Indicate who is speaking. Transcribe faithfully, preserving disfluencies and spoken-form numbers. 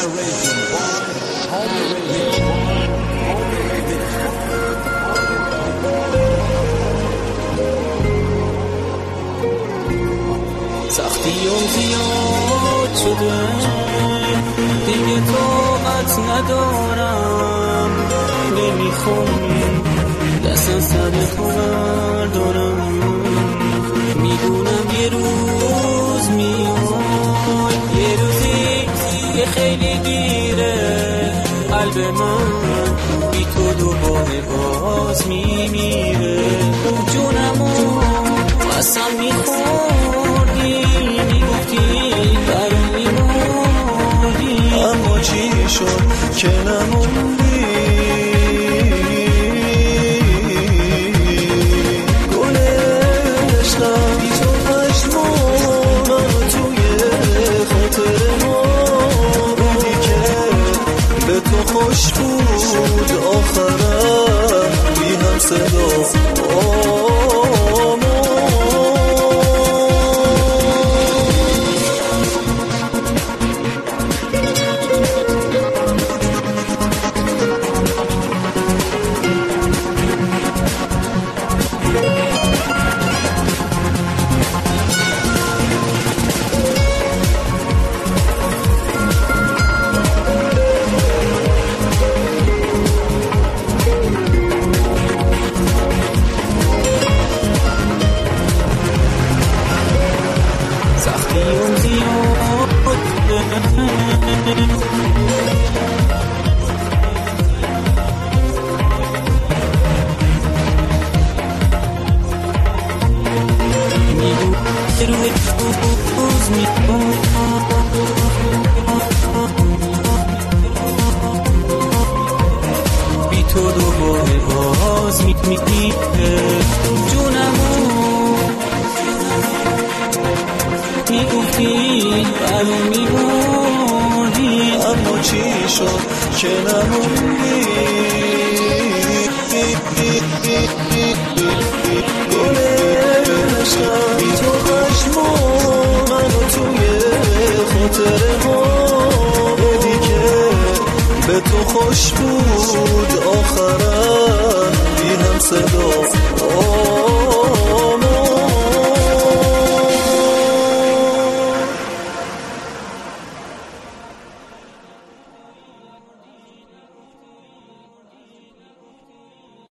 Speaker 1: سختیام زیاد شده دیگه طاقت ندارم، نمیخوام دست سر تو بردارم. میدونم یه روز میاد، یه روزی یه خیلی دیره، قلب من بی تو دوباره باز میمیره. جونمو قسم میخوردی، میگفتی برام میمردی،
Speaker 2: اما چی شد که نموندی؟ گل عشقم بی تو پشمونم توی خاطر ما بودی که به تو خوش بود آخرم بی هم صدا.
Speaker 1: سختیام زیاد میدونم روی روز میکنم، بی تو دوباره باز میمیره. جونمو میگفتی برام میمردی،
Speaker 2: اما چی شد که نموندی؟ گل عشقم بی تو پشمونم توی خاطر ما بودی که به تو خوش بود آخرم بی هم صدا.